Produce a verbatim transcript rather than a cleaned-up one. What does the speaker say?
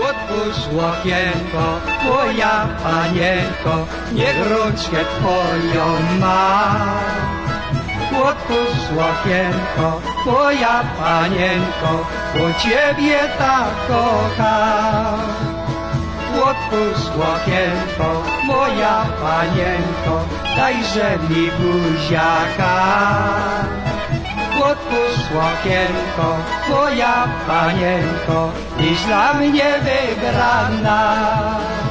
Otwórz łokienko, moja panienko, niech rączkę twoją ma. Otwórz łokienko, moja panienko, bo ciebie tak kocham. Otwórz łokienko, moja panienko, dajże mi buziaka. Otwórz łokienko, moja panienko, dziś dla mnie wybrana.